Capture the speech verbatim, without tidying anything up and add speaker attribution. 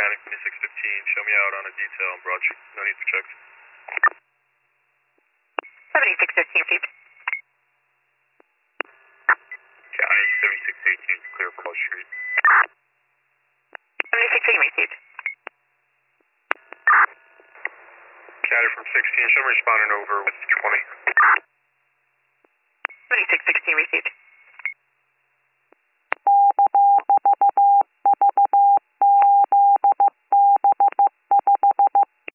Speaker 1: County twenty-six fifteen, show me out on a detail on Broad Street. No need for checks.
Speaker 2: seventy-six fifteen, received.
Speaker 1: County seventy-six eighteen, clear Broad Street.
Speaker 2: seventy-six eighteen, received.
Speaker 1: County from sixteen, show me responding over with twenty.
Speaker 2: seventy-six sixteen, received.